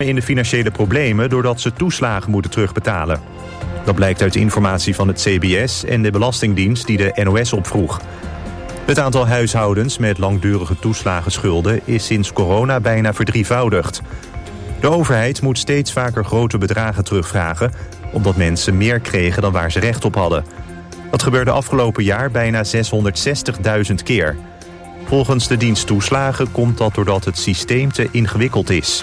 in de financiële problemen doordat ze toeslagen moeten terugbetalen. Dat blijkt uit informatie van het CBS en de Belastingdienst die de NOS opvroeg. Het aantal huishoudens met langdurige toeslagenschulden is sinds corona bijna verdrievoudigd. De overheid moet steeds vaker grote bedragen terugvragen, omdat mensen meer kregen dan waar ze recht op hadden. Dat gebeurde afgelopen jaar bijna 660.000 keer. Volgens de dienst toeslagen komt dat doordat het systeem te ingewikkeld is.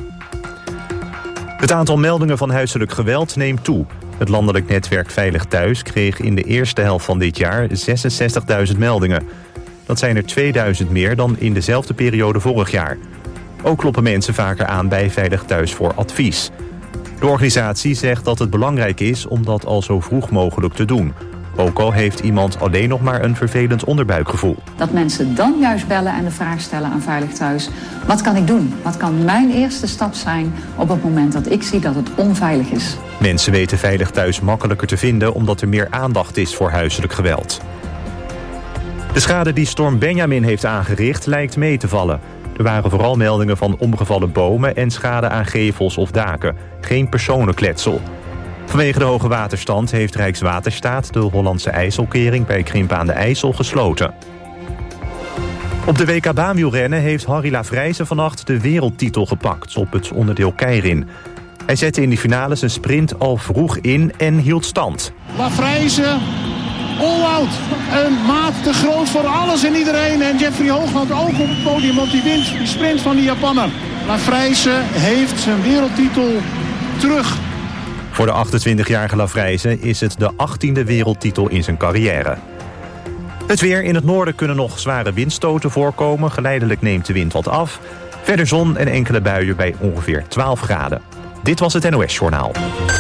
Het aantal meldingen van huiselijk geweld neemt toe. Het landelijk netwerk Veilig Thuis kreeg in de eerste helft van dit jaar 66.000 meldingen. Dat zijn er 2000 meer dan in dezelfde periode vorig jaar. Ook kloppen mensen vaker aan bij Veilig Thuis voor advies. De organisatie zegt dat het belangrijk is om dat al zo vroeg mogelijk te doen. Ook al heeft iemand alleen nog maar een vervelend onderbuikgevoel. Dat mensen dan juist bellen en de vraag stellen aan Veilig Thuis: wat kan ik doen? Wat kan mijn eerste stap zijn op het moment dat ik zie dat het onveilig is? Mensen weten Veilig Thuis makkelijker te vinden omdat er meer aandacht is voor huiselijk geweld. De schade die storm Benjamin heeft aangericht lijkt mee te vallen. Er waren vooral meldingen van omgevallen bomen en schade aan gevels of daken. Geen personenkletsel. Vanwege de hoge waterstand heeft Rijkswaterstaat de Hollandse IJsselkering bij Krimpen aan de IJssel gesloten. Op de WK baanwielrennen heeft Harry Lafrijze vannacht de wereldtitel gepakt op het onderdeel keirin. Hij zette in de finale zijn sprint al vroeg in en hield stand. Lafrijze, all-out. Een maat te groot voor alles en iedereen. En Jeffrey Hoogland ook op het podium, want die wint die sprint van die Japanner. Lafrijze heeft zijn wereldtitel terug. Voor de 28-jarige Lafrijze is het de 18e wereldtitel in zijn carrière. Het weer: in het noorden kunnen nog zware windstoten voorkomen. Geleidelijk neemt de wind wat af. Verder zon en enkele buien bij ongeveer 12 graden. Dit was het NOS Journaal.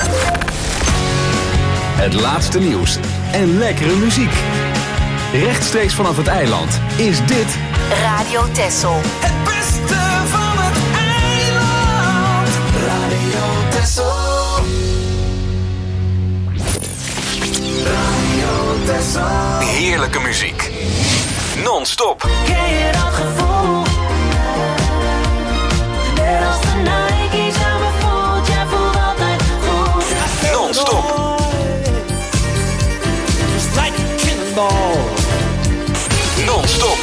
Het laatste nieuws en lekkere muziek. Rechtstreeks vanaf het eiland is dit Radio Texel. Het beste van het eiland. Radio Texel. Radio Texel. heerlijke muziek. Non-stop. Ken je dat gevoel? Net als de Nike's aan me voelt, jij voelt altijd goed. Non-stop. Just like a cannonball. Non-stop.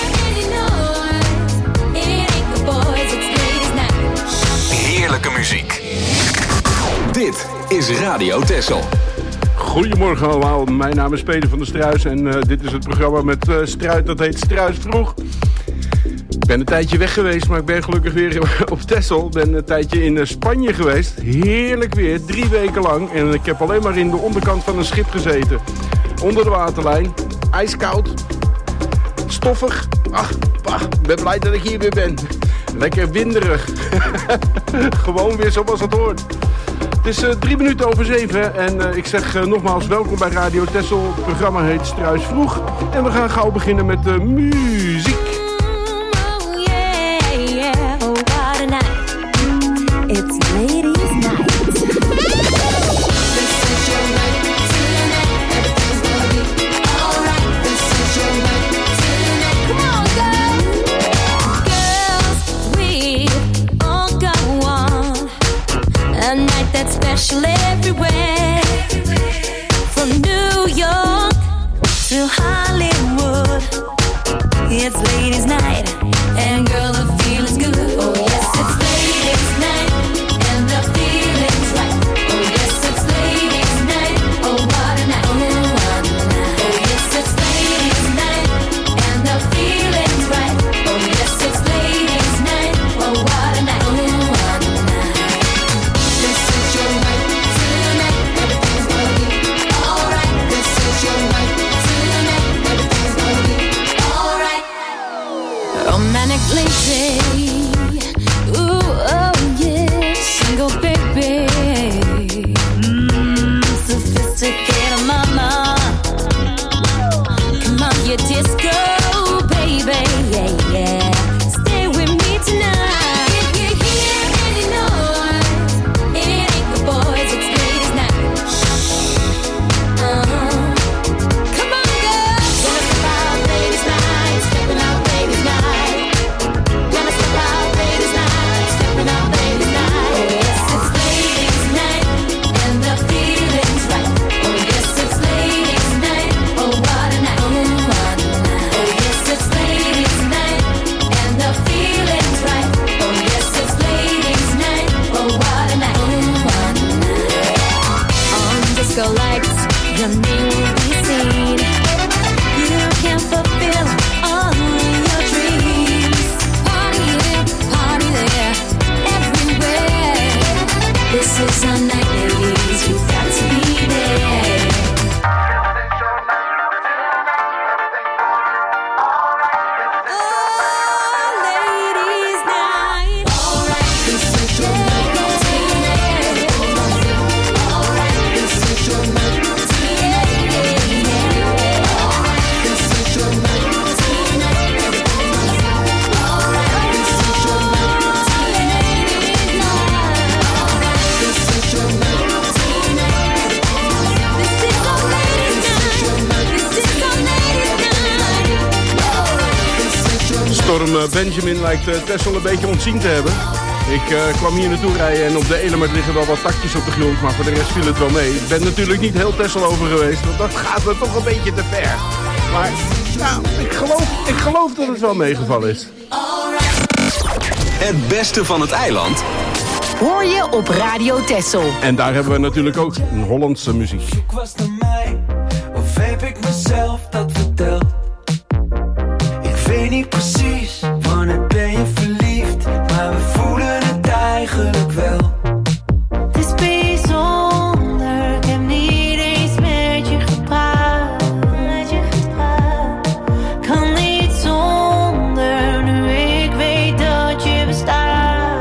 Heerlijke muziek. Dit is Radio Texel. Goedemorgen allemaal, mijn naam is Peter van der Struijs en dit is het programma met Struijs, dat heet Struijs Vroeg. Ik ben een tijdje weg geweest, maar ik ben gelukkig weer op Texel. Ik ben een tijdje in Spanje geweest, heerlijk weer, 3 weken lang. En ik heb alleen maar in de onderkant van een schip gezeten. Onder de waterlijn, ijskoud, stoffig. Ach, ik ben blij dat ik hier weer ben. Lekker winderig. Gewoon weer zoals het hoort. Het is 7:03 en ik zeg nogmaals welkom bij Radio Texel. Het programma heet Struijs Vroeg. En we gaan gauw beginnen met de muziek. Oh yeah, yeah, oh what a night. It's ladies' night. This is your night tonight. Everything's gonna be alright. This is your night tonight. Come on, girls. Girls, we all go on a night that's special everywhere. From New York to Hollywood, it's ladies' night, and girl, the feeling's good. Oh yes, it's ladies' night, and the feeling's right. Oh yes, it's ladies' night. Oh what a night, oh what a night. Oh yes, it's ladies' night, and the feeling's right. Oh yes, it's ladies' night. Oh what a night, oh what a night. This is your night tonight. Everything's gonna be alright. This is your night tonight. Everything's gonna be alright. This is our night, ladies. You've got to be there. Storm Benjamin lijkt Texel een beetje ontzien te hebben. Ik kwam hier naartoe rijden en op de Element liggen wel wat takjes op de grond, maar voor de rest viel het wel mee. Ik ben natuurlijk niet heel Texel over geweest, want dat gaat me toch een beetje te ver. Maar ja, ik geloof dat het wel meegevallen is. Het beste van het eiland hoor je op Radio Texel. En daar hebben we natuurlijk ook een Hollandse muziek. Zoek was naar mij, of heb ik mezelf dat verteld? Ik weet niet precies, wanneer ben je verliefd, maar we voelen het eigenlijk wel. Het is bijzonder, ik heb niet eens met je gepraat. Kan niet zonder, nu ik weet dat je bestaat.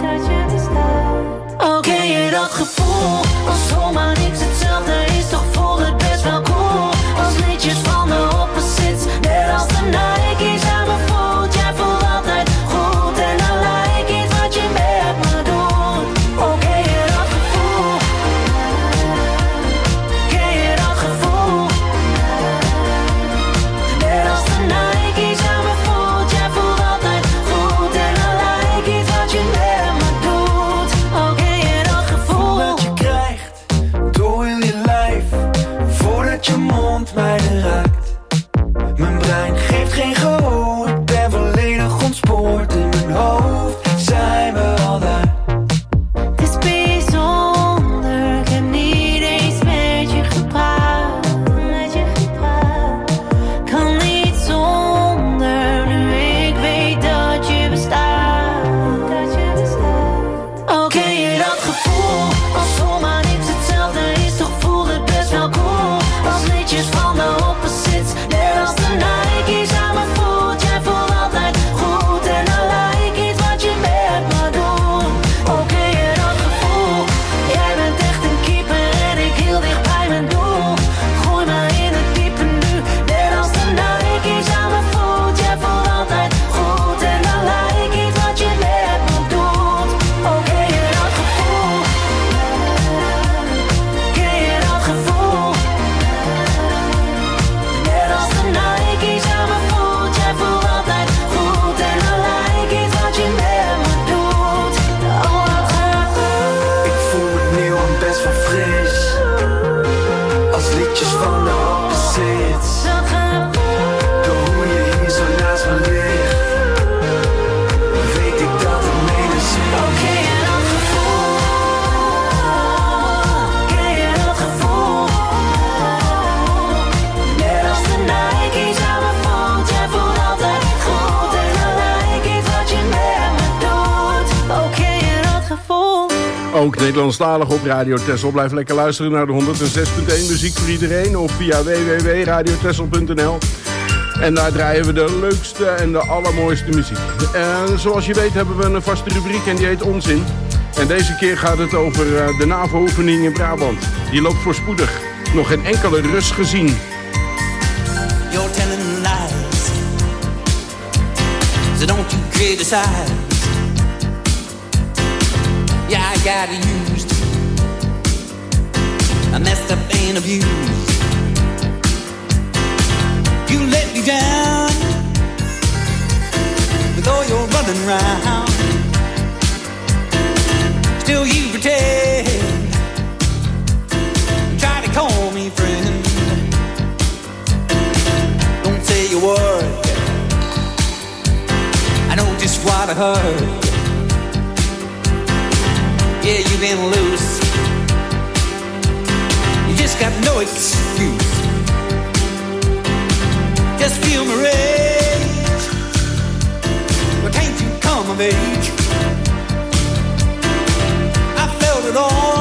Oh, ken je dat gevoel, als zomaar niks hetzelfde is, toch voelt het best wel cool. Als liedjes van de opposites, net als de Nike's aan me voelt. Jij voelt altijd goed en dan lijkt iets wat je met me doet. Oh, ken je dat gevoel? Ken je dat gevoel? Net als de Nike's aan me voelt. Jij voelt altijd goed en dan lijkt iets wat je met me doet. Oh, ken je dat gevoel? Dat je krijgt, door in je lijf, voordat je mond mij raakt. Mijn brein geeft geen gehoor, ik ben volledig ontspoord. In mijn hoofd zijn we al daar. Het is bijzonder, ik heb niet eens met je gepraat. Kan niet zonder, nu ik weet dat je bestaat. Oh, ken je dat gevoel, als zomaar niks hetzelfde is, toch voelt het best wel cool. Als liedjes van de opposites, net als de Nike's aan me voelt. Jij voelt altijd goed en dan lijkt iets wat je met me doet. Oh, ken je dat gevoel? Jij bent echt een keeper en ik heel dicht bij mijn doel. Gooi me in het diepe nu, net als de Nike's aan me voelt. Jij voelt altijd goed en dan lijkt iets wat je met me doet. Oh, ken je dat gevoel? Ken je dat gevoel? Net als de Nike's aan me voelt. Jij voelt altijd goed en dan lijkt iets wat je met me doet. Oh, wat gaat Ik voel me nieuw en best wel fris, als liedjes van de opposites. Door hoe je hier zo naast me ligt, weet ik dat het menens is. Oh, ken je dat gevoel? Ken je dat gevoel? Net als de Nike's aan me voelt. Jij voelt altijd goed en dan lijkt iets wat je met me doet. Oh, ken je dat gevoel? Ook Nederlandstalig op Radio Texel. Blijf lekker luisteren naar de 106.1 muziek voor iedereen of via www.radiotexel.nl. En daar draaien we de leukste en de allermooiste muziek. En zoals je weet hebben we een vaste rubriek en die heet Onzin. En deze keer gaat het over de NAVO-oefening in Brabant. Die loopt voorspoedig. Nog geen enkele rust gezien. You're telling lies, so don't you criticize. Yeah, I got used, I messed up and abused. You let me down with all your running around. Still you pretend, try to call me friend. Don't say a word, I know just what I heard. Yeah, you've been loose, you just got no excuse. Just feel my rage, but can't you come of age? I felt it all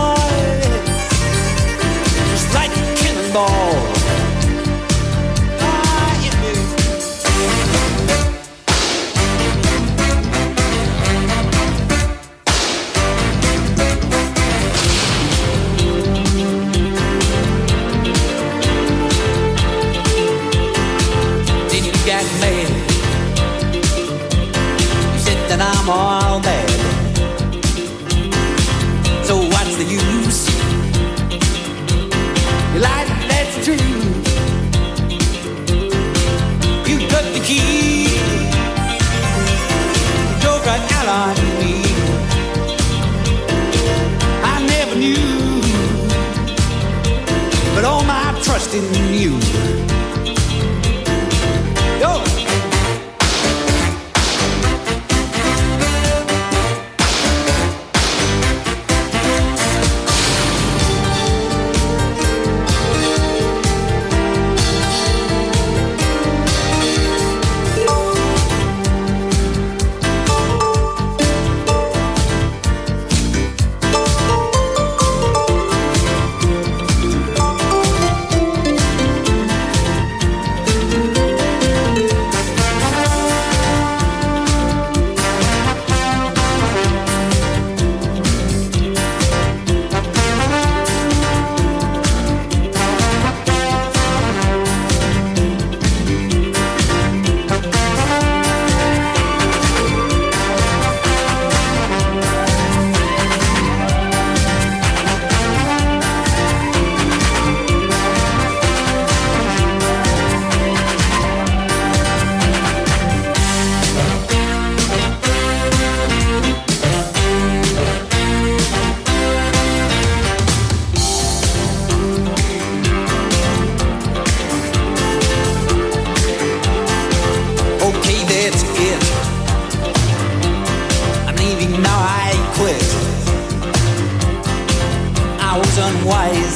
I was unwise.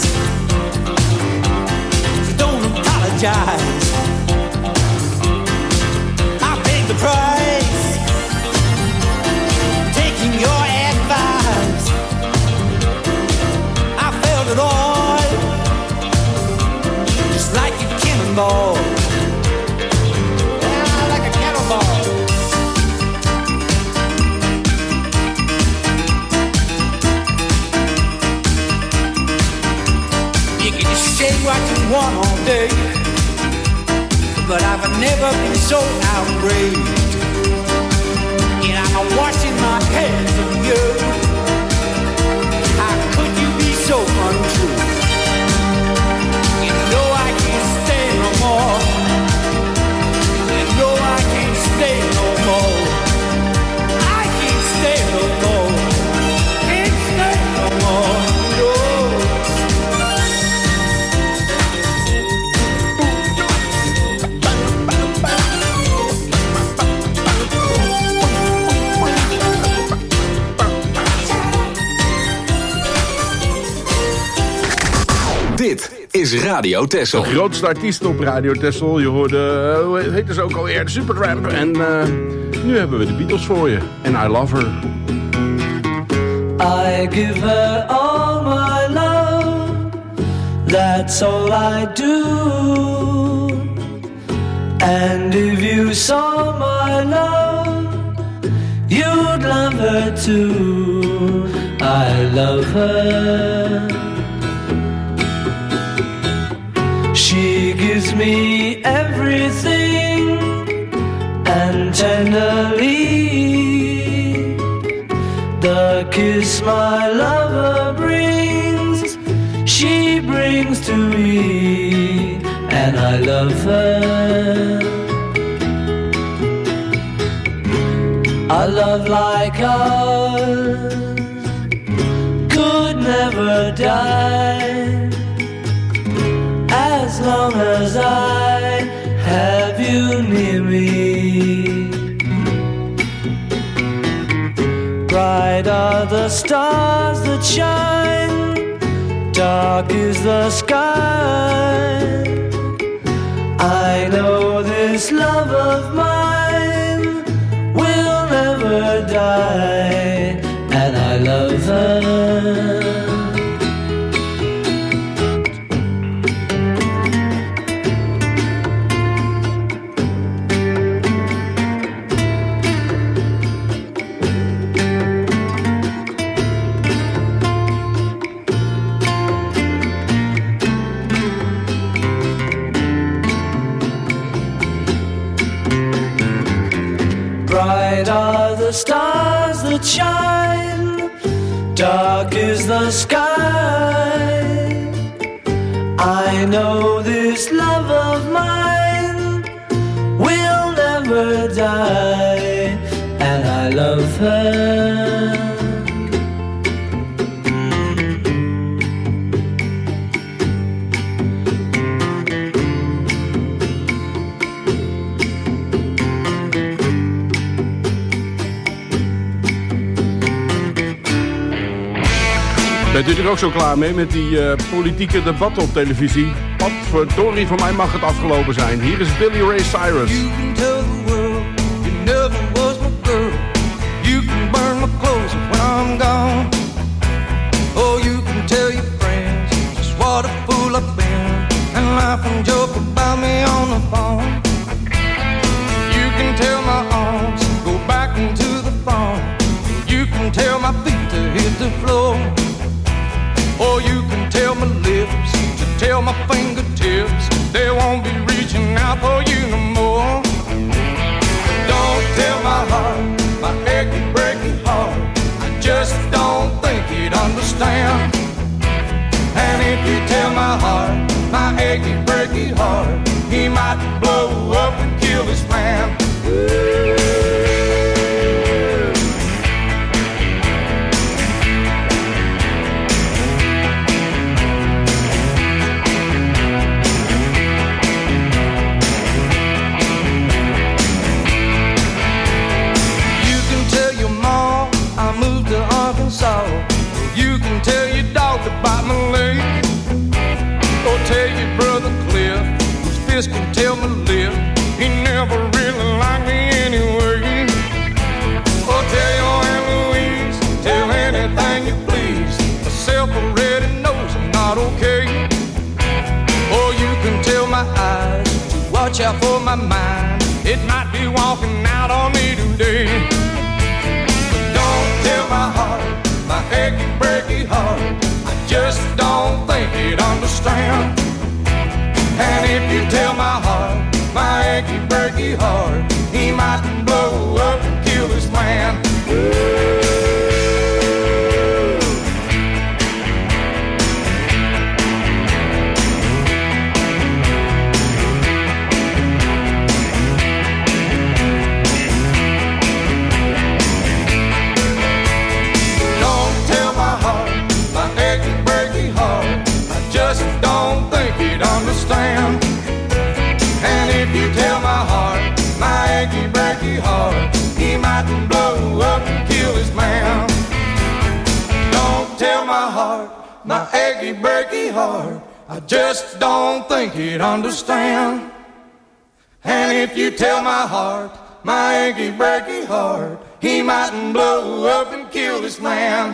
So don't apologize. I paid the price, taking your advice. I felt it all, just like a cannonball. Yeah, like a cannonball. You can just say what you want all day, but I've never been so outraged. And I'm washing my hands of you. How could you be so untrue? You know I can't stay no more. You know I can't stay no more. I can't stay no more. Can't stay no more. No. Dit is Radio Texel. De grootste artiest op Radio Texel. Je hoorde, hoe heette ze ook alweer, de Supertramp. En nu hebben we de Beatles voor je. En I Love Her. I give her all my love, that's all I do. And if you saw my love, you'd love her too. I love her. She gives me everything, and tenderly the kiss my lover brings, she brings to me, and I love her. A love like ours could never die, as long as I have you near me. Bright are the stars that shine, dark is the sky. I know this love of mine will never die, and I love her. Bright are the stars that shine, dark is the sky. I know this love of mine will never die, and I love her. Bent u er ook zo klaar mee met die politieke debatten op televisie? Wat verdorie, van mij mag het afgelopen zijn. Hier is Billy Ray Cyrus. You can tell the world you never was my girl. You can burn my clothes when I'm gone. Oh, you can tell your friends just what a fool I've been, and laugh and joke about me on the phone. You can tell my arms go back into the farm. You can tell my feet to hit the floor. Or you can tell my lips to tell my fingertips they won't be reaching out for you no more. Don't tell my heart, my achy, breaky heart, I just don't think he'd understand. And if you tell my heart, my achy, breaky heart, he might blow up and kill his man. left for my mind. It might be walking out on me today. But don't tell my heart, my achy, breaky heart, I just don't think he'd understand. And if you tell my heart, my achy, breaky heart, he might blow up and kill this man. Understand. And if you tell my heart, my achy, breaky heart, he might blow up and kill his man. Don't tell my heart, my achy, breaky heart, I just don't think he'd understand. And if you tell my heart, my achy, breaky heart, he might blow up and kill this man.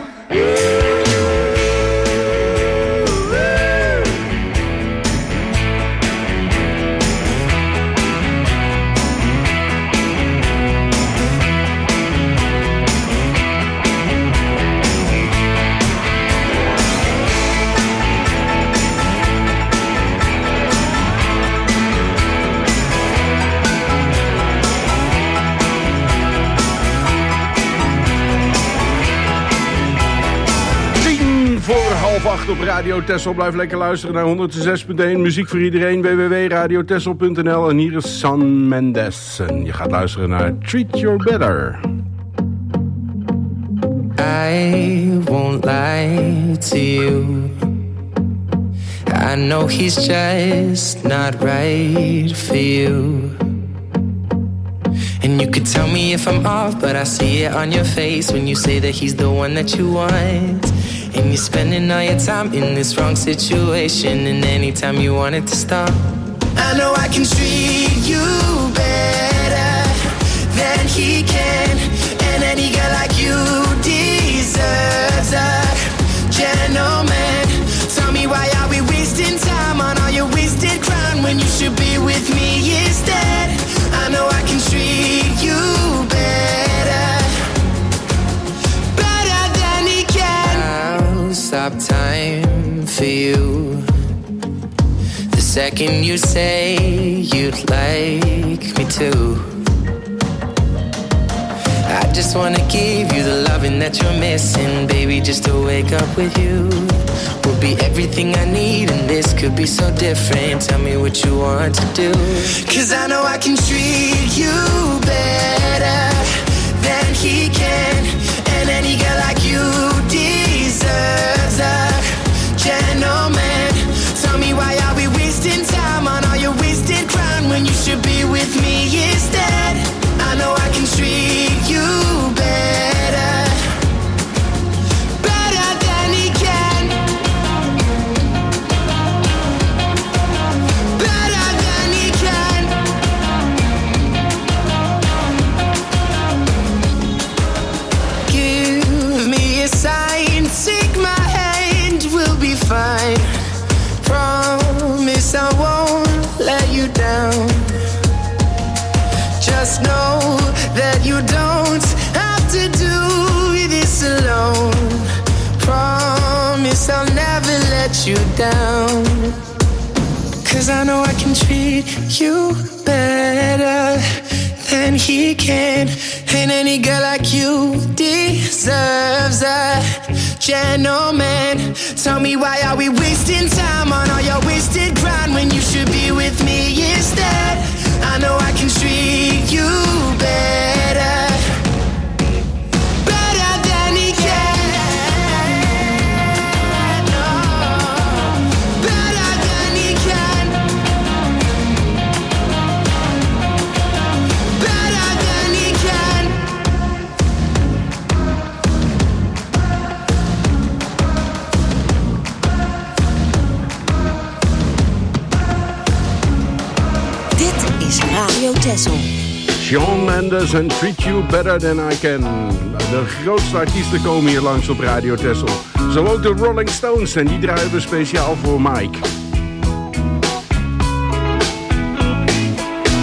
Voor 7:30 op Radio Texel. Blijf lekker luisteren naar 106.1. Muziek voor iedereen. www.radiotexel.nl. En hier is Shawn Mendes. En je gaat luisteren naar Treat You Better. I won't lie to you. I know he's just not right for you. And you could tell me if I'm off, but I see it on your face when you say that he's the one that you want. And you're spending all your time in this wrong situation, and anytime you want it to stop, I know I can treat you better than he can. And any girl like you deserves a gentleman. Tell me, why are we wasting time on all your wasted crown when you should be with me instead? I know I can treat you better, better than he can. I'll stop time for you the second you say you'd like me to. I just wanna give you the loving that you're missing, baby, just to wake up with you will be everything I need, and this could be so different. Tell me what you want to do, 'cause I know I can treat you better than he can. And any girl like you deserves a gentleman. Tell me, why are we wasting time on all your wasted crown when you should be with me instead? I know I can treat you better, better than he can, better than he can. Give me a sign, take my hand, we'll be fine. Promise I won't let you down. Just know that you don't have to do this alone. Promise I'll never let you down. 'Cause I know I can treat you better than he can. And any girl like you deserves a gentleman. Tell me, why are we wasting time on all your wasted grind when you should be with me instead? I know I can treat you better, better than he can. Oh, better than he can, better than he can. Dit is Radio Texel. Shawn Mendes en Treat You Better Than I Can. De grootste artiesten komen hier langs op Radio Texel. Zo ook de Rolling Stones, en die draaien we speciaal voor Mike.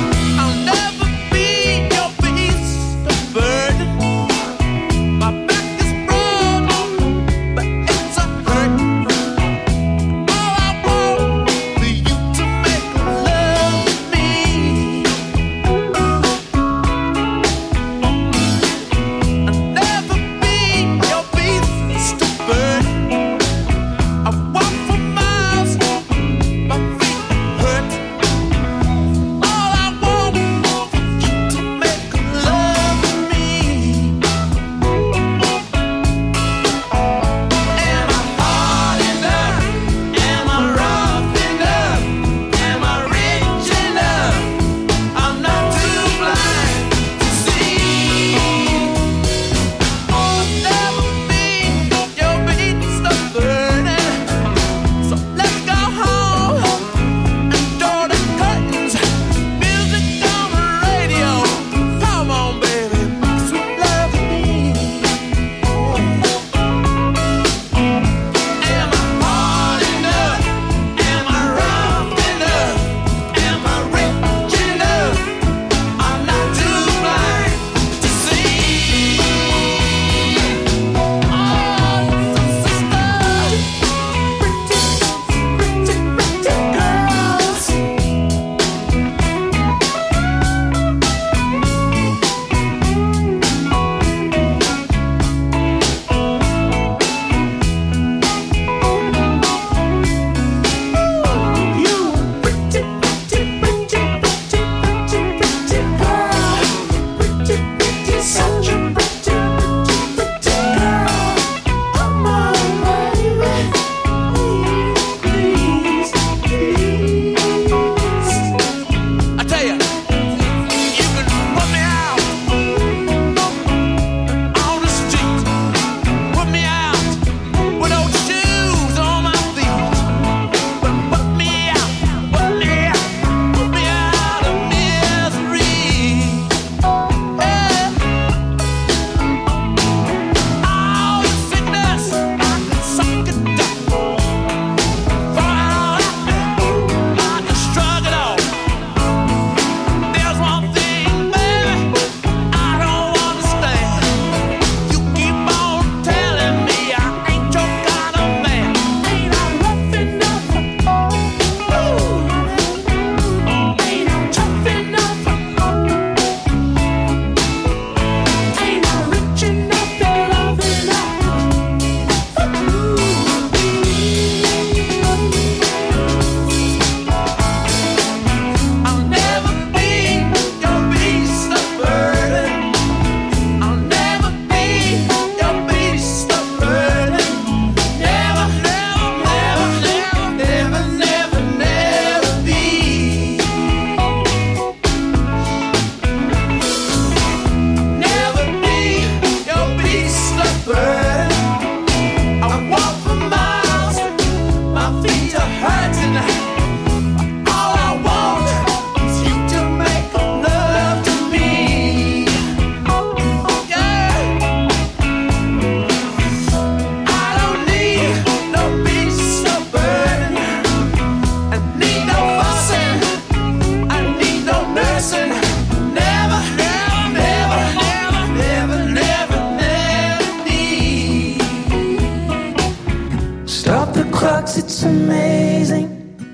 Stop the clocks, it's amazing.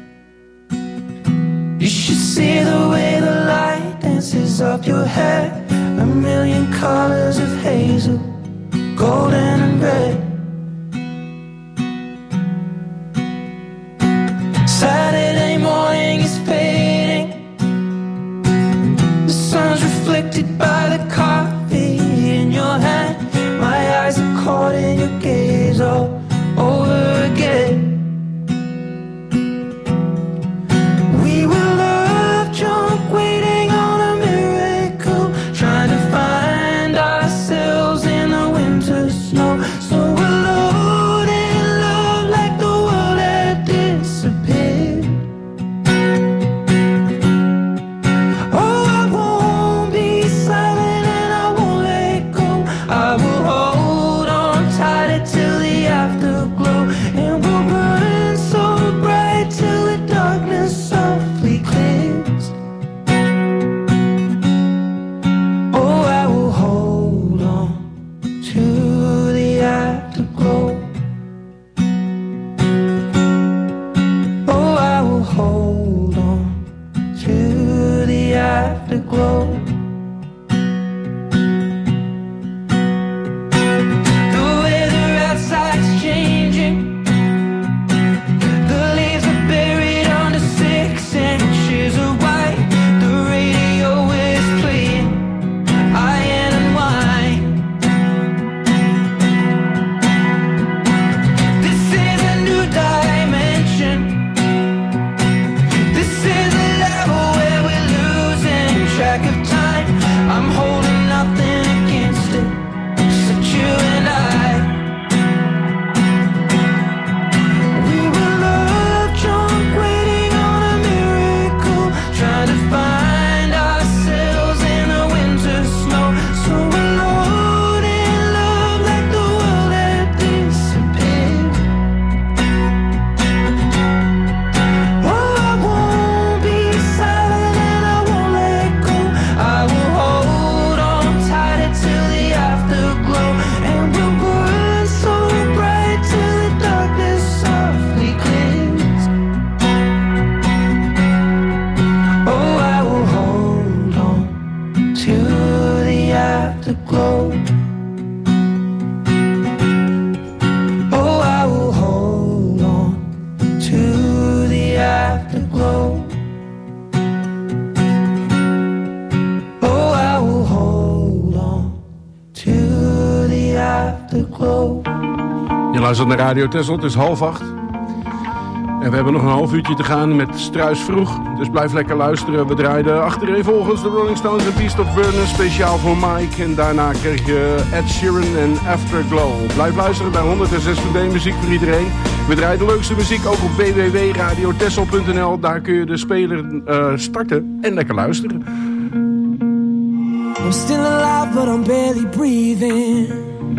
You should see the way the light dances up your hair. A million colors of hazel, golden and red. Saturday morning is fading. The sun's reflected by the coffee in your hand. My eyes are caught in your gaze all over again. We were love drunk, waiting on a miracle, trying to find ourselves in the winter snow. So alone in love, like the world had disappeared. Oh, I won't be silent and I won't let go. I will hold on tighter till the afterglow, and we'll burn so bright till the darkness softly clears. Oh, I will hold on to the afterglow. Oh, I will hold on to the afterglow. The weather outside's changing. The leaves are buried under 6 inches of white. The radio is playing Iron and Wine. This is a new dimension. This is a level where we're losing track of time. I'm holding nothing against it, except you and I. We were love drunk, waiting on a miracle, trying to find ourselves in the winter snow. So alone in love, like the world had disappeared. Oh, I won't be silent and I won't let go. I will hold on tighter till the afterglow, and we'll burn so bright till the darkness softly clears. Oh, I will hold on to the afterglow. Oh, I will hold on to the afterglow. Oh, I will hold on to the afterglow. Je luistert naar Radio Texel, het is 7:30. En we hebben nog een half uurtje te gaan met Struis vroeg. Dus blijf lekker luisteren. We draaiden achtereenvolgens de Rolling Stones en Beast of Burden speciaal voor Mike. En daarna kreeg je Ed Sheeran en Afterglow. Blijf luisteren naar 106.1 muziek voor iedereen. We draaien de leukste muziek ook op www.radiotessel.nl. Daar kun je de speler starten en lekker luisteren. I'm still alive, but I'm barely breathing.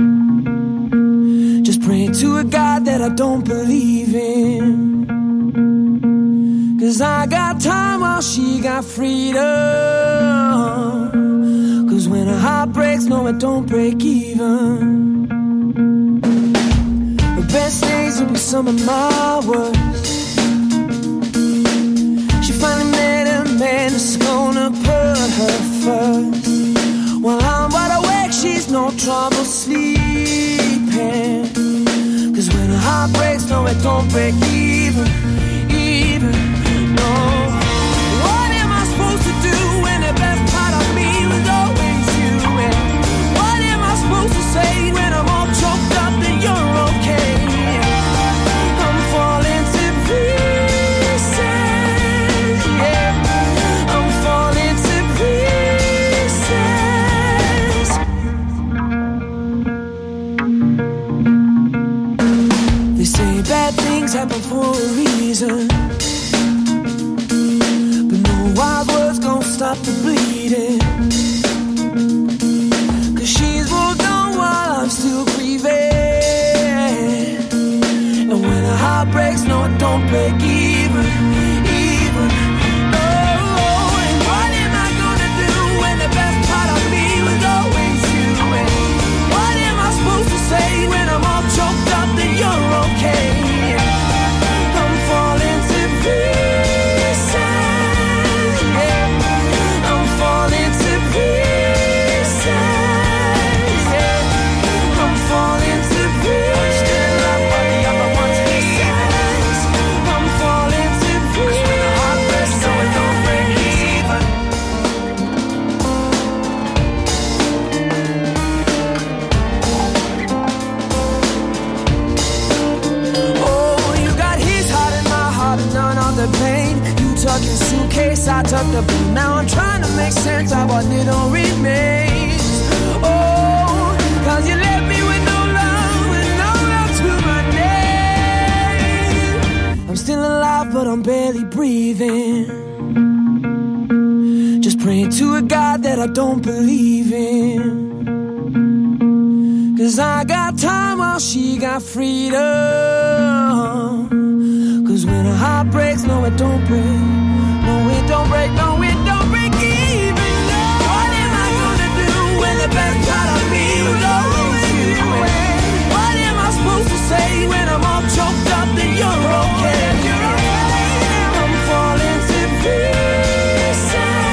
Just praying to a God that I don't believe in. 'Cause I got time while she got freedom. 'Cause when a heart breaks, no it don't break even. The best days will be some of my worst. She finally met a man that's gonna put her first. While I'm wide awake, she's no trouble sleeping. 'Cause when a heart breaks, no it don't break even, no. What am I supposed to do when the best part of me was always you? And what am I supposed to say when I'm all choked up and you're okay? I'm falling to pieces, yeah. I'm falling to pieces. They say bad things happen for a reason, but no wild words gon' stop the bleeding. 'Cause she's moved on while I'm still grieving. And when a heart breaks, no it don't break even, no. And what am I gonna do when the best part of me was always you? And what am I supposed to say when I'm all choked up that you're okay? case I took the blame. Now I'm trying to make sense of what little remains. Oh, cause you left me with no love and no love to my name. I'm still alive but I'm barely breathing, just praying to a God that I don't believe in. Cause I got time while she got freedom. Cause when a heart breaks, no it don't break. No it don't break, no it don't break even. What am I gonna do when the best part of me was always you? What am I supposed to say when I'm all choked up that you're okay? I'm falling to pieces,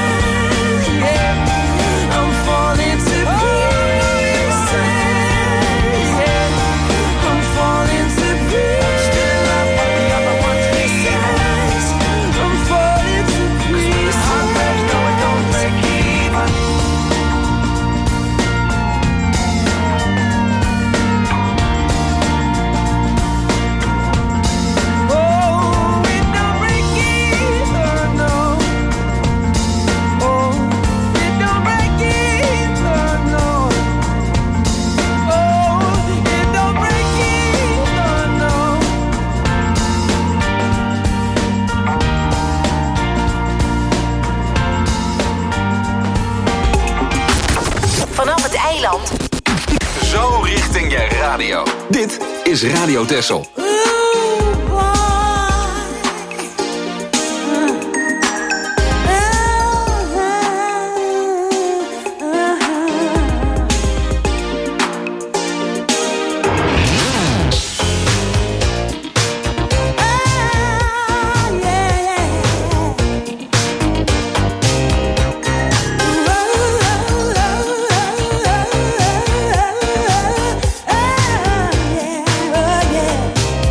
yeah. I'm falling to pieces, yeah. I'm falling to pieces. Still up on the other one's pieces. I'm falling to pieces. Heart breaks, no it don't break even. Oh, it don't break even, no. Oh, it don't break even, no. Oh, it don't break even, no. Vanaf het eiland. Zo richting je radio. Dit is Radio Texel. Yeah.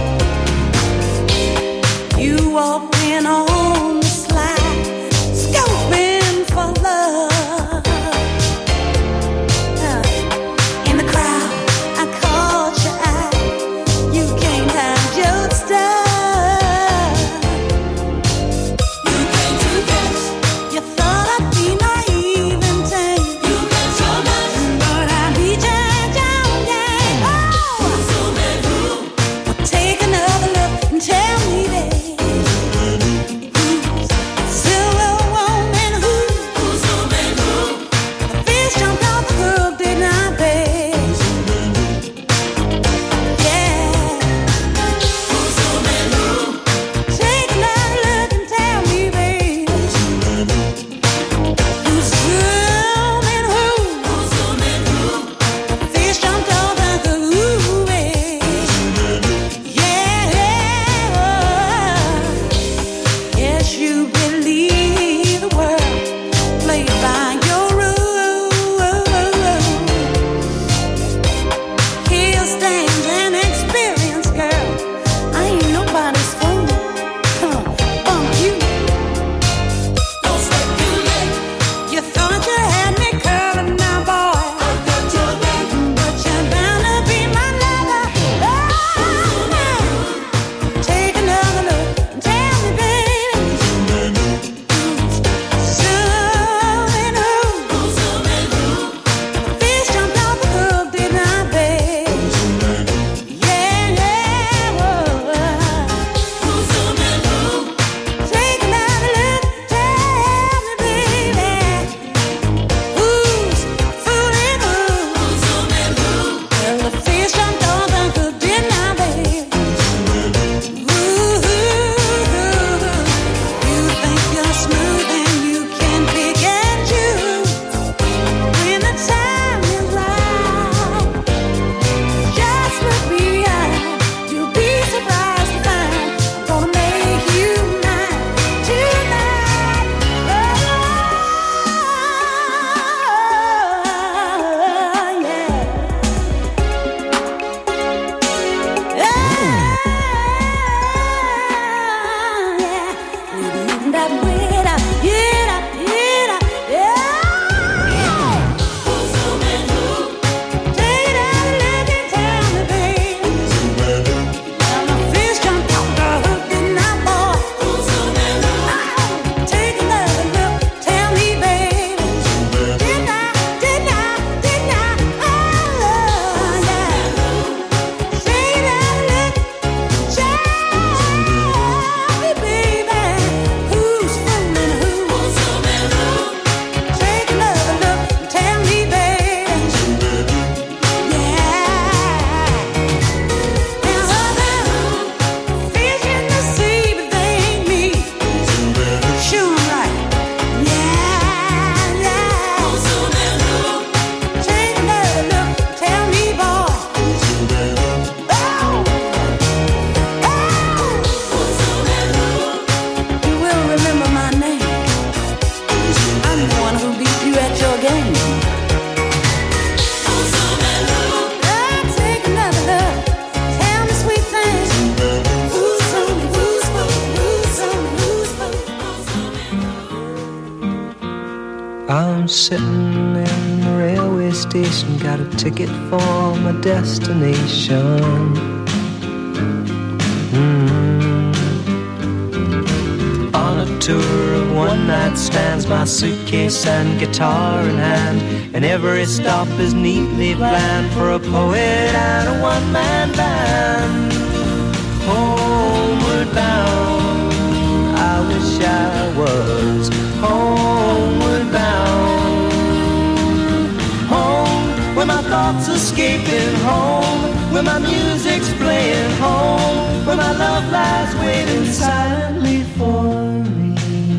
sitting in the railway station, got a ticket for my destination. On a tour of one-night stands, my suitcase and guitar in hand, and every stop is neatly planned for a poet and a one-man band. Homeward bound, I wish I was homeward bound. Home, where my thoughts escaping, home, where my music's playing, home, where my love lies waiting silently for me.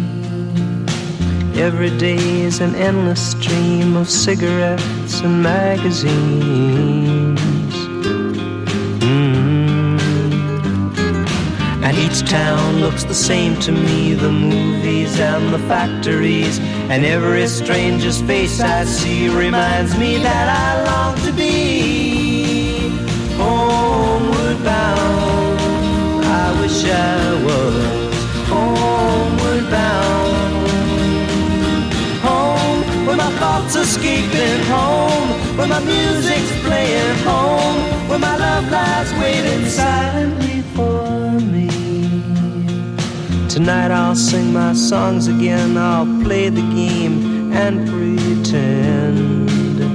Every day is an endless stream of cigarettes and magazines. And each town looks the same to me, the movies and the factories, and every stranger's face I see reminds me that I long to be homeward bound. I wish I was homeward bound. Home, where my thoughts escaping, home, where my music's playing, home, where my love lies waiting silently for me. Tonight I'll sing my songs again, I'll play the game and pretend.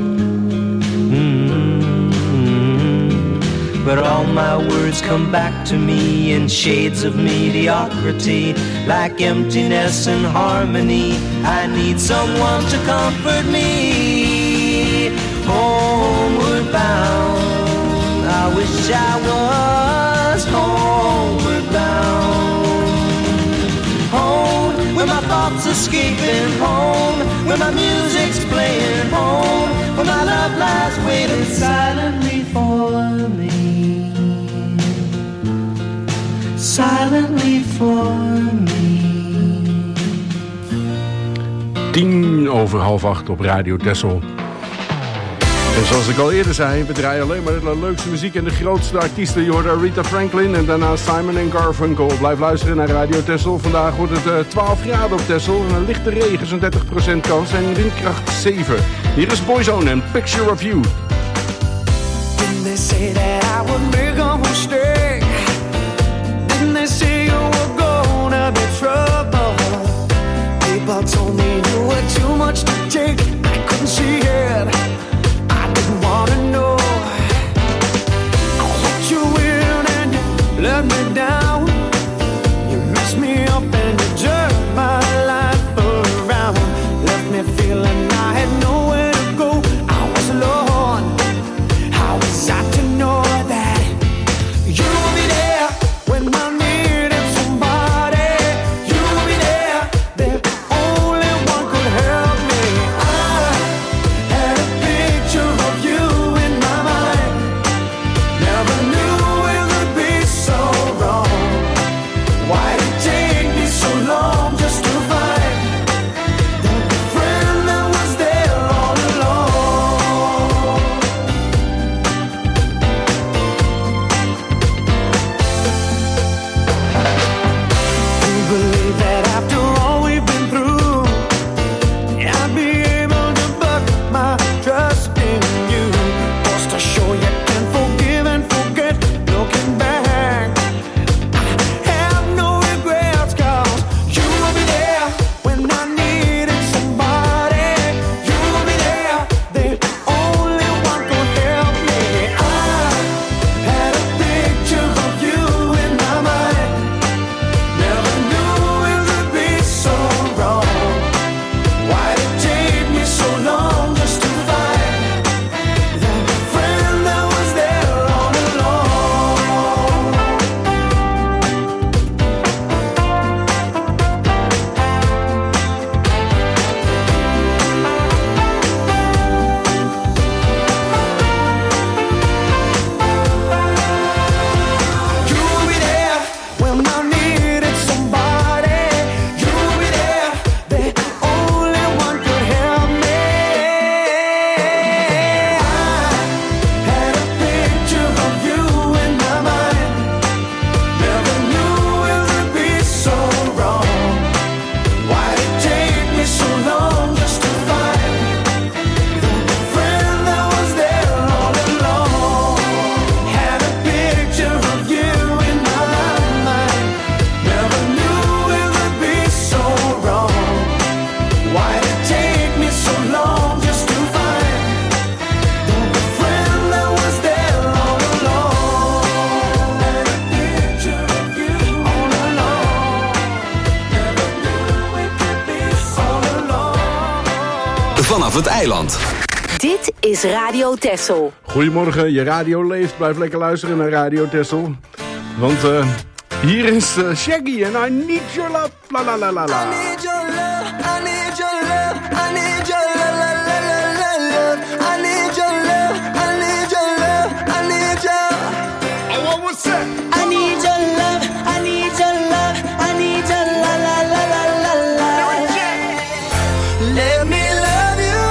But all my words come back to me in shades of mediocrity, like emptiness and harmony. I need someone to comfort me. Homeward bound, I wish I was homeward bound. Home, where my thoughts escaping, home, where my music's playing, home, where my love lies waiting silently for me. Silently for me. 7:10 op Radio Texel. En zoals ik al eerder zei, we draaien alleen maar de leukste muziek en de grootste artiesten. Je hoort Aretha Franklin en daarna Simon & Garfunkel. Blijf luisteren naar Radio Texel. Vandaag wordt het 12 graden op Texel. En een lichte regen, zo'n 30% kans en windkracht 7. Hier is Boyzone en Picture of You. Didn't they say that I would make a mistake? Didn't they say you were gonna be trouble? People told me you were too much to take. I couldn't see it. I didn't wanna know. I let you in and you let me down. You messed me up and you jerked my life around. Left me feeling I had nowhere to go. I was alone. How was I to know that you would be there when I needed somebody? You would be there, the only one could help me. I had a picture of you in my mind. Never knew it would be so wrong. vanaf het eiland. Dit is Radio Texel. Goedemorgen, je radio leeft. Blijf lekker luisteren naar Radio Texel. Want hier is Shaggy en I Need Your Love. La la la la la. I need your love, I need your love, I need your love, la la la la love. I need your love, I need your love, I need your. Oh, what was that? I need your love, I need your love, I need your la la la la la la. Let me love you.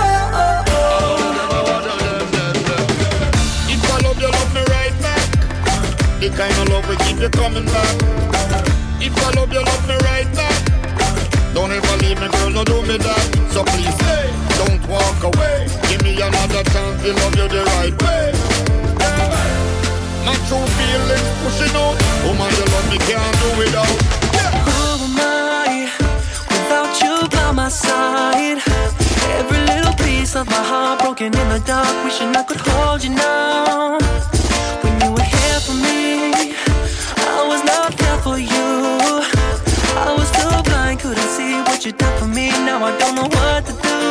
If I love you, love me right back. The kind of love we keep you coming back. If I love you, love me right back. Don't ever leave me, girl, no do me that. So please stay, don't walk away. Give me another chance to love you the right way. Yeah. My true feelings pushing out. Woman, you love me, can't do without. Yeah. Who am I without you by my side? Every little piece of my heart broken in the dark, wishing I could hold you now. When you were here for me, I was not there for you. I was too blind, couldn't see what you done for me. Now I don't know what to do.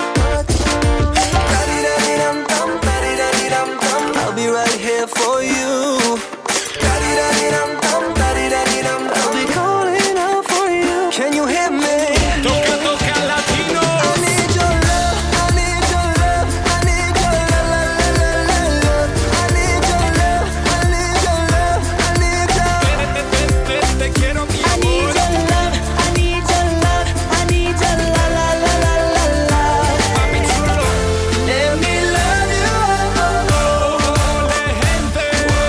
Da-dee-da-dee-dum-dum, da-dee-da-dee-dum-dum, I'll be right here for you. Da-dee-da-dee-dum-dum, da-dee-da-dee-dum, I'll be calling out for you. Can you hear me? Toca, toca, Latino. I need your love, I need your love, I need your love, la la la la love. I need your love, I need your love, I need your. Te quiero, mi I need your love, I need your love, I need your la la la la la la. Papi chulo. Let me love you. Ole, gente.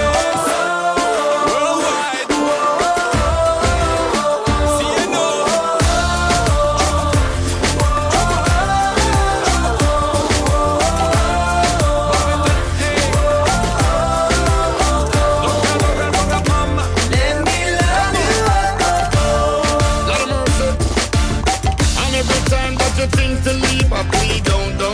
Worldwide. Sí, no. Let me love you. Lord of mercy. And every time that you think to leave, I plead, don't go.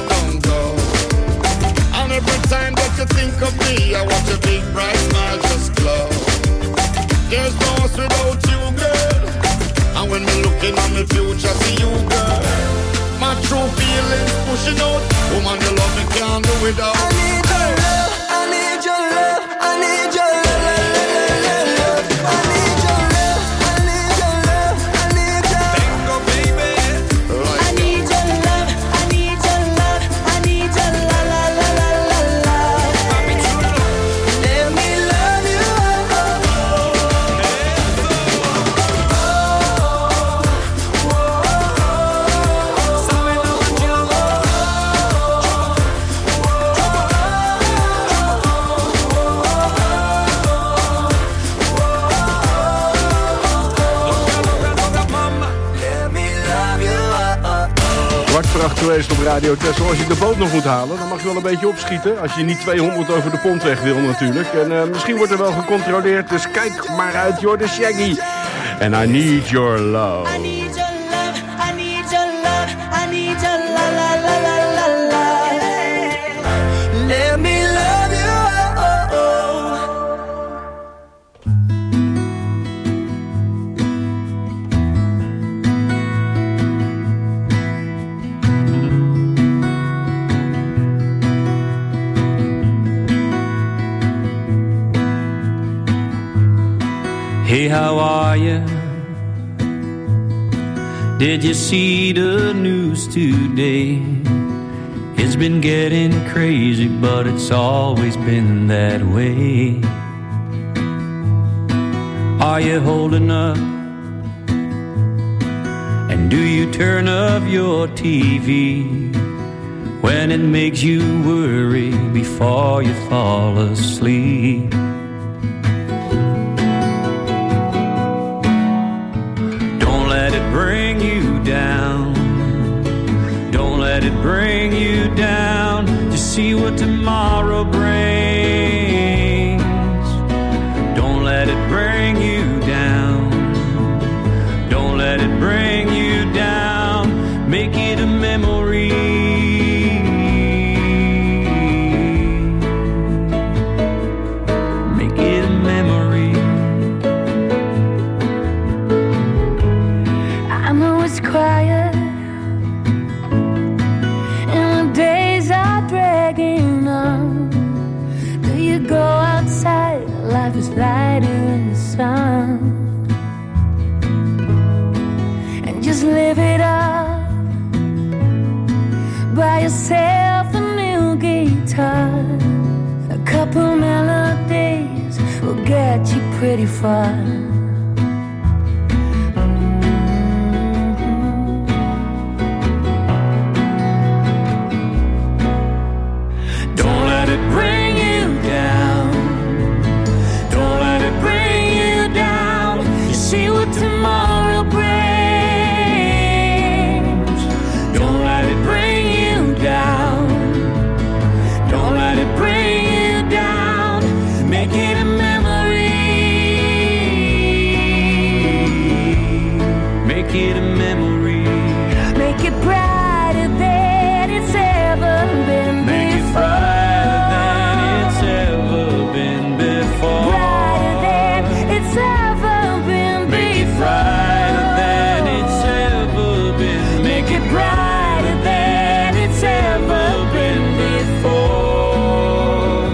And every time that you think of me, I watch a big bright smile just glow. There's no us without you, girl. And when me looking on the future, see you, girl. My true feelings pushing out. Woman, you love me, can't do without. I need your love, I need your love, I need your la la la la la love. I need your love, I need your love, I need your. Tengo, baby. I need your love, I need your love, I need your la la la la la la. Papi chulo. Let me love you. Sabe lo que yo Let me love you. 7:15 geweest op Radio Texel. Als je de boot nog moet halen, dan mag je wel een beetje opschieten. Als je niet 200 over de pontweg wil natuurlijk. En misschien wordt er wel gecontroleerd, dus kijk maar uit. You're the Shaggy. And I need your love. I need your love, I need your love, I need your la la la la la la. Let me love you. Hey, how are you? Did you see the news today? It's been getting crazy, but it's always been that way. Are you holding up? And do you turn off your TV when it makes you worry before you fall asleep? Bring you down. Don't let it bring you down. Just see what tomorrow brings. Don't let it bring you down. Don't let it bring you down. Make it a memory. Make it a memory. I know it's quiet sun and just live it up. Buy yourself a new guitar. A couple melodies will get you pretty far. Don't let it bring you down. Don't let it bring you down. You see what tomorrow brings. Don't let it bring you down. Don't let it bring you down. Make it a memory. Make it a memory. Make it brighter than it's ever been before. Brighter than it's ever been before. Brighter than it's ever been before. Brighter than it's ever been. Make it brighter than it's ever been before.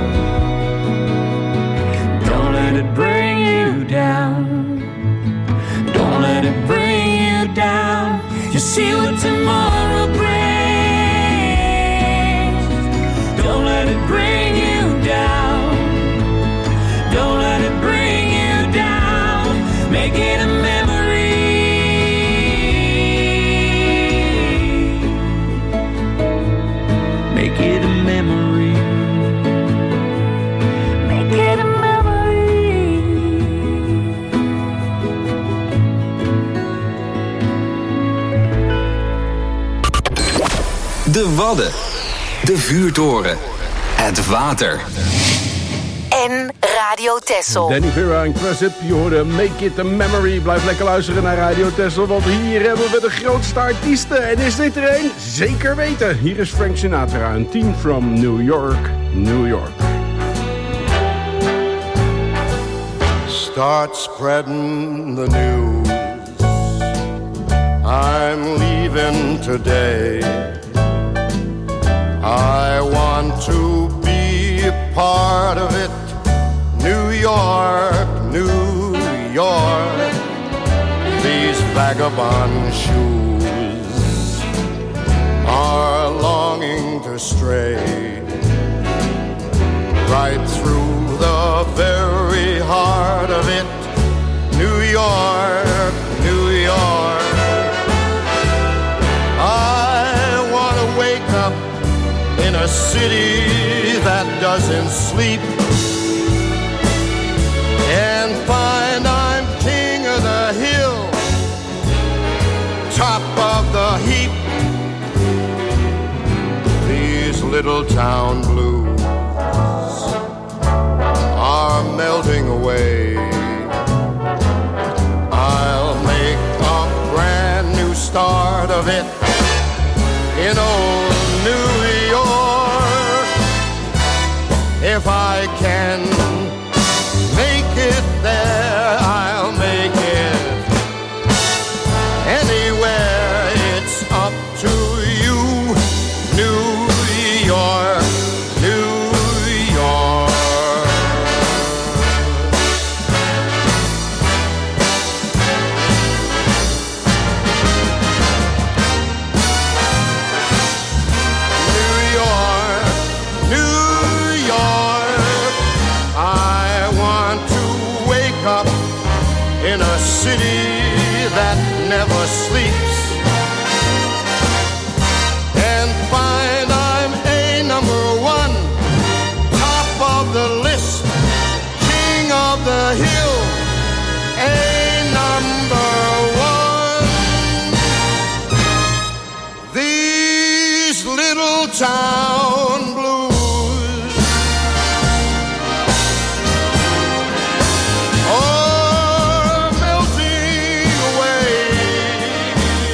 Don't let it bring you down. Don't let it bring you down. You see what tomorrow brings. Don't let it bring you down. Don't let it bring you down. Make it a memory. Make it a memory. Make it a memory. De Wadden. De Vuurtoren. Het water. En Radio Texel. Danny Vera en Cressip, je hoorde Make It a Memory. Blijf lekker luisteren naar Radio Texel, want hier hebben we de grootste artiesten. En is dit er een? Zeker weten. Hier is Frank Sinatra, een team from New York, New York. Start spreading the news. I'm leaving today. I want to be a part of it. New York, New York. These vagabond shoes are longing to stray right through the very heart of it. New York, New York. I want to wake up in a city that doesn't sleep and find I'm king of the hill, top of the heap. These little town blues are melting away. I'll make a brand new start of it in old New York. If I can make it there, I'll make it anywhere. It's up to you, New York, New York. New York, New York. I want to wake up in a city that never sleeps and find I'm a number one, top of the list, king of the hill, a number one. These little town blues are melting away.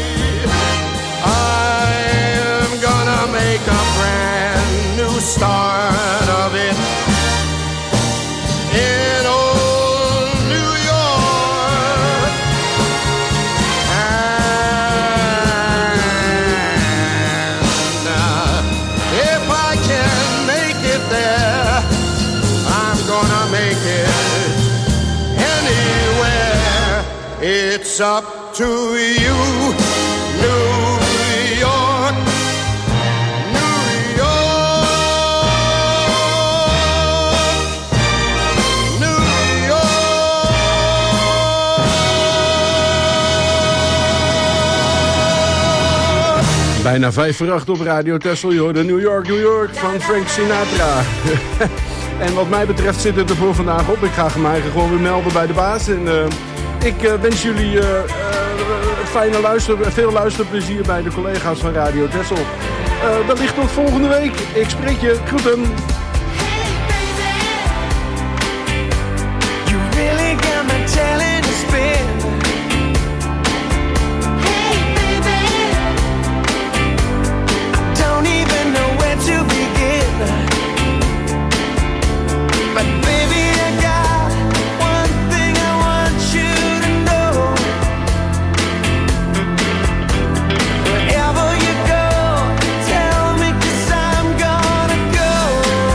It's up to you, New York, New York, New York. Bijna 5 voor 8 op Radio Texel. Je hoorde New York, New York van Frank Sinatra. En wat mij betreft zit het er voor vandaag op. Ik ga mij gewoon weer melden bij de baas. En ik wens jullie veel luisterplezier bij de collega's van Radio Texel. Wellicht tot volgende week. Ik spreek je. Groeten. You really got my talent to spin. Hey baby, I don't even know where to begin. But baby, I got one thing I want you to know. Wherever you go, tell me 'cause I'm gonna go.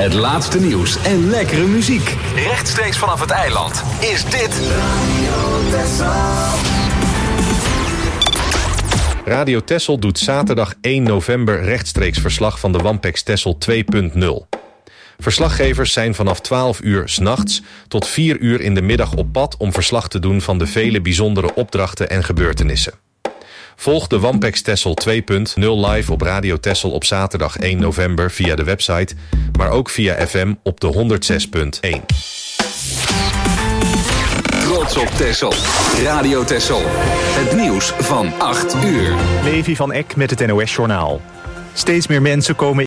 Het laatste nieuws en lekkere muziek. Rechtstreeks vanaf het eiland is dit Radio Texel doet zaterdag 1 november rechtstreeks verslag van de Wampex Texel 2.0. Verslaggevers zijn vanaf 12 uur 's nachts tot 4 uur in de middag op pad om verslag te doen van de vele bijzondere opdrachten en gebeurtenissen. Volg de Wampex Texel 2.0 live op Radio Texel op zaterdag 1 november via de website, maar ook via FM op de 106.1. Trots op Texel. Radio Texel. Het nieuws van 8 uur. Levi van Eck met het NOS Journaal. Steeds meer mensen komen